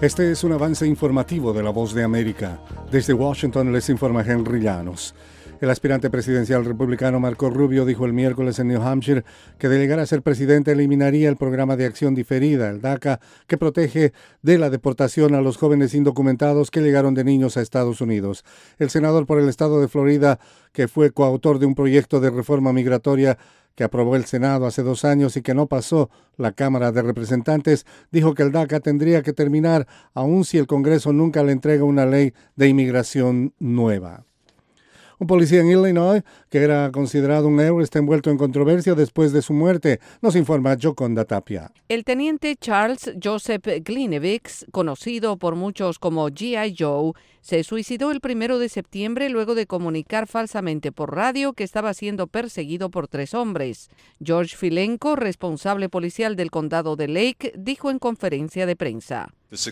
Este es un avance informativo de La Voz de América. Desde Washington les informa Henry Llanos. El aspirante presidencial republicano Marco Rubio dijo el miércoles en New Hampshire que de llegar a ser presidente eliminaría el programa de acción diferida, el DACA, que protege de la deportación a los jóvenes indocumentados que llegaron de niños a Estados Unidos. El senador por el estado de Florida, que fue coautor de un proyecto de reforma migratoria que aprobó el Senado hace 2 años y que no pasó la Cámara de Representantes, dijo que el DACA tendría que terminar aun si el Congreso nunca le entrega una ley de inmigración nueva. Un policía en Illinois, que era considerado un héroe, está envuelto en controversia después de su muerte, nos informa Yoconda Tapia. El teniente Charles Joseph Glinevix, conocido por muchos como G.I. Joe, se suicidó el 1 de septiembre luego de comunicar falsamente por radio que estaba siendo perseguido por 3 hombres. George Filenko, responsable policial del condado de Lake, dijo en conferencia de prensa: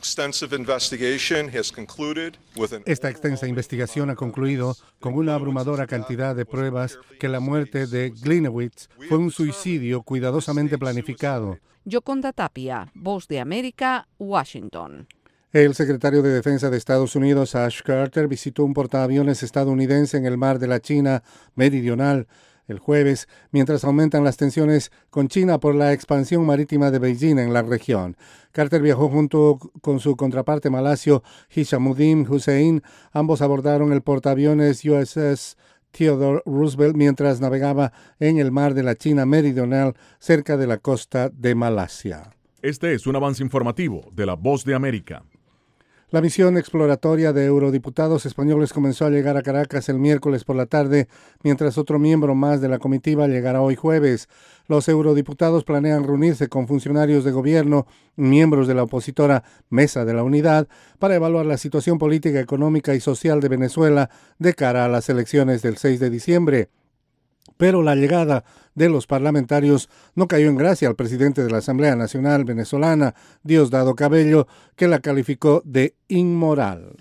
Esta extensa investigación ha concluido con una abrumadora cantidad de pruebas que la muerte de Glinewitz fue un suicidio cuidadosamente planificado. Yoconda Tapia, Voz de América, Washington. El secretario de Defensa de Estados Unidos, Ash Carter, visitó un portaaviones estadounidense en el mar de la China Meridional el jueves, mientras aumentan las tensiones con China por la expansión marítima de Beijing en la región. Carter viajó junto con su contraparte malasio, Hishamuddin Hussein. Ambos abordaron el portaaviones USS Theodore Roosevelt mientras navegaba en el mar de la China Meridional cerca de la costa de Malasia. Este es un avance informativo de La Voz de América. La misión exploratoria de eurodiputados españoles comenzó a llegar a Caracas el miércoles por la tarde, mientras otro miembro más de la comitiva llegará hoy jueves. Los eurodiputados planean reunirse con funcionarios de gobierno, miembros de la opositora Mesa de la Unidad, para evaluar la situación política, económica y social de Venezuela de cara a las elecciones del 6 de diciembre. Pero la llegada de los parlamentarios no cayó en gracia al presidente de la Asamblea Nacional venezolana, Diosdado Cabello, que la calificó de inmoral.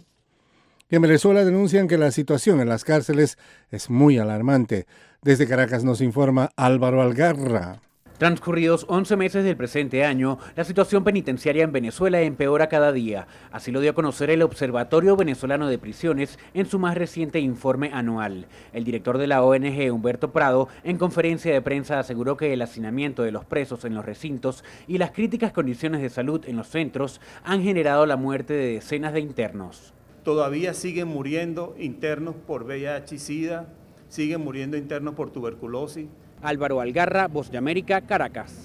En Venezuela denuncian que la situación en las cárceles es muy alarmante. Desde Caracas nos informa Álvaro Algarra. Transcurridos 11 meses del presente año, la situación penitenciaria en Venezuela empeora cada día. Así lo dio a conocer el Observatorio Venezolano de Prisiones en su más reciente informe anual. El director de la ONG, Humberto Prado, en conferencia de prensa aseguró que el hacinamiento de los presos en los recintos y las críticas condiciones de salud en los centros han generado la muerte de decenas de internos. Todavía siguen muriendo internos por VIH y SIDA, siguen muriendo internos por tuberculosis. Álvaro Algarra, Voz de América, Caracas.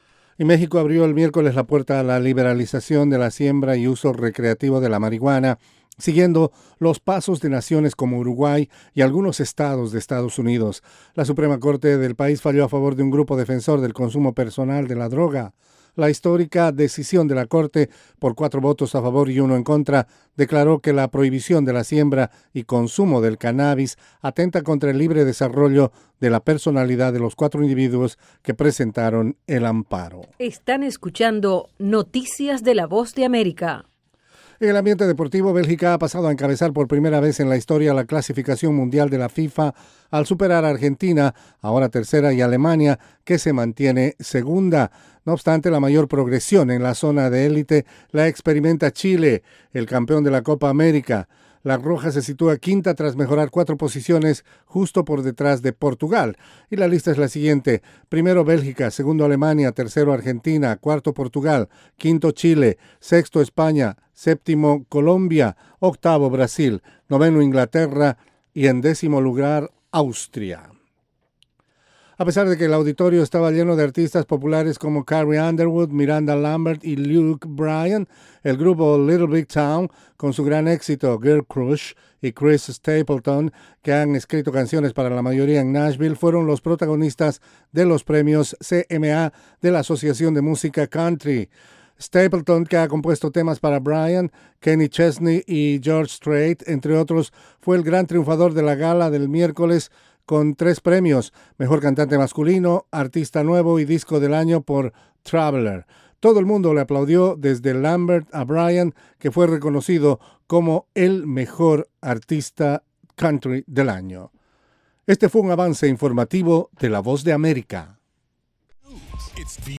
Y México abrió el miércoles la puerta a la liberalización de la siembra y uso recreativo de la marihuana, siguiendo los pasos de naciones como Uruguay y algunos estados de Estados Unidos. La Suprema Corte del país falló a favor de un grupo defensor del consumo personal de la droga. La histórica decisión de la Corte, por 4 votos a favor y 1 en contra, declaró que la prohibición de la siembra y consumo del cannabis atenta contra el libre desarrollo de la personalidad de los 4 individuos que presentaron el amparo. Están escuchando Noticias de La Voz de América. En el ambiente deportivo, Bélgica ha pasado a encabezar por primera vez en la historia la clasificación mundial de la FIFA al superar a Argentina, ahora tercera, y Alemania, que se mantiene segunda. No obstante, la mayor progresión en la zona de élite la experimenta Chile, el campeón de la Copa América. La Roja se sitúa quinta tras mejorar 4 posiciones, justo por detrás de Portugal. Y la lista es la siguiente: primero Bélgica, segundo Alemania, tercero Argentina, cuarto Portugal, quinto Chile, sexto España, séptimo Colombia, octavo Brasil, noveno Inglaterra y en 10º lugar Austria. A pesar de que el auditorio estaba lleno de artistas populares como Carrie Underwood, Miranda Lambert y Luke Bryan, el grupo Little Big Town, con su gran éxito Girl Crush, y Chris Stapleton, que han escrito canciones para la mayoría en Nashville, fueron los protagonistas de los premios CMA de la Asociación de Música Country. Stapleton, que ha compuesto temas para Bryan, Kenny Chesney y George Strait, entre otros, fue el gran triunfador de la gala del miércoles con 3 premios: Mejor Cantante Masculino, Artista Nuevo y Disco del Año por Traveler. Todo el mundo le aplaudió, desde Lambert a Bryan, que fue reconocido como el mejor artista country del año. Este fue un avance informativo de La Voz de América.